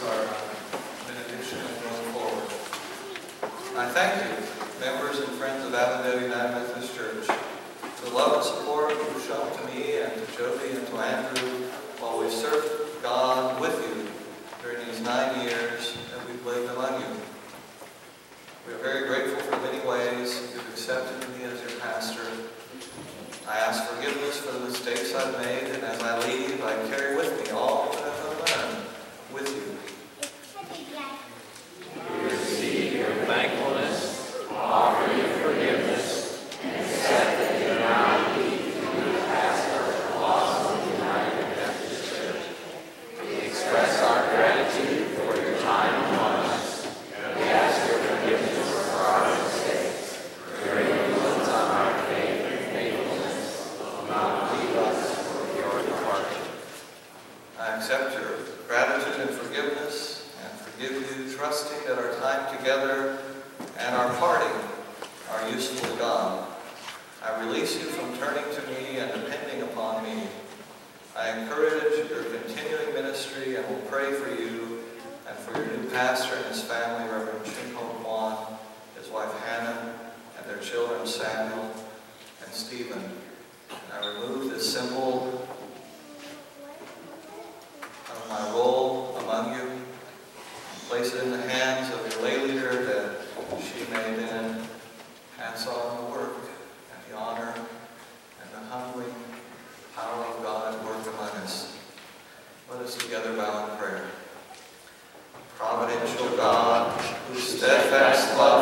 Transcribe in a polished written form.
our benediction and going forward. I thank you, members and friends of Avondale United Methodist Church, for the love and support you've shown to me and to Jody and to Andrew while we've served God with you during these 9 years that we've lived among you. We are very grateful for the many ways you've accepted me as your pastor. I ask forgiveness for the mistakes I've made, and as I leave, I carry with me all that I've learned with you. We receive your thankfulness, offer you forgiveness, and accept that you now lead to be pastor of Boston United Methodist Church. We express our gratitude for your time among us, and we ask your forgiveness for our mistakes, your influence on our faith and faithfulness, will not leave us with your departure. I accept your gratitude and forgiveness, and forgive you, trusting that our time together and our parting are useful to God. I release you from turning to me and depending upon me. I encourage your continuing ministry and will pray for you and for your new pastor and his family, Reverend Chinho Kwan, his wife Hannah, and their children Samuel and Stephen. And I remove this symbol of my role among you and place it in the hands of your lay leader that she may then pass on the work and the honor and the humbling power of God at work among us. Let us together bow in prayer. Providential God, whose steadfast love